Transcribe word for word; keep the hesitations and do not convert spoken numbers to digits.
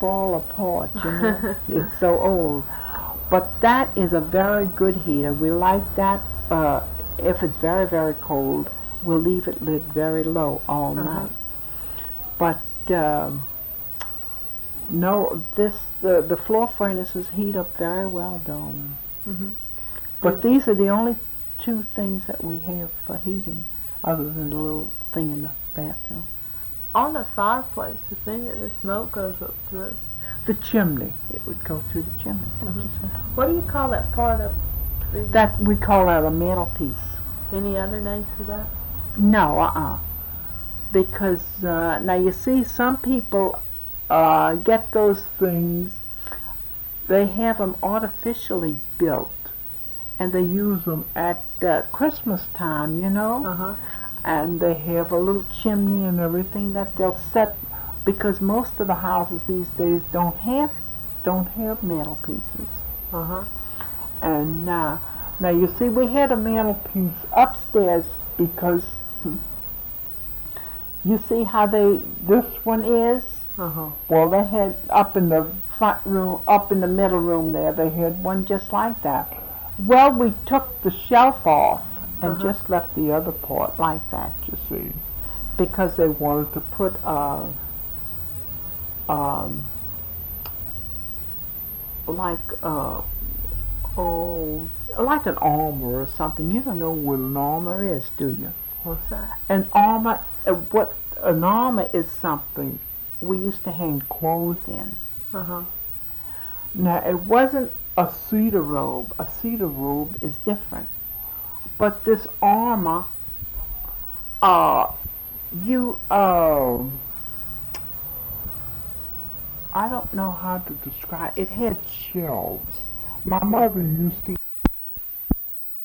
fall apart, you know. It's so old. But that is a very good heater. We like that. Uh, if it's very, very cold, we'll leave it lit very low all Uh-huh. night. But um, no, this the the floor furnaces heat up very well, darling. Mm-hmm. But these are the only two things that we have for heating, other than the little thing in the bathroom. On the fireplace, the thing that the smoke goes up through. The chimney, it would go through the chimney, don't you say? What do you call that part of the... That we call that a mantelpiece. Any other names for that? No, uh-uh. Because uh, now you see, some people uh, get those things. They have them artificially built, and they use them at uh, Christmas time, you know. Uh-huh. And they have a little chimney and everything that they'll set, because most of the houses these days don't have don't have mantelpieces. Uh-huh. And uh, now you see, we had a mantelpiece upstairs because hmm, you see how they this one is. Uh-huh. Well, they had up in the front room, up in the middle room there, they had one just like that. Well, we took the shelf off and Uh-huh. just left the other part like that, you see, because they wanted to put a, um, like uh, oh, like an armor or something. You don't know what an armor is, do you? What's that? An armor, uh, what an armor is something we used to hang clothes in. Uh-huh. Now, it wasn't a cedar robe. A cedar robe is different. But this armor, uh, you, uh, I don't know how to describe it. It had shelves. My mother used to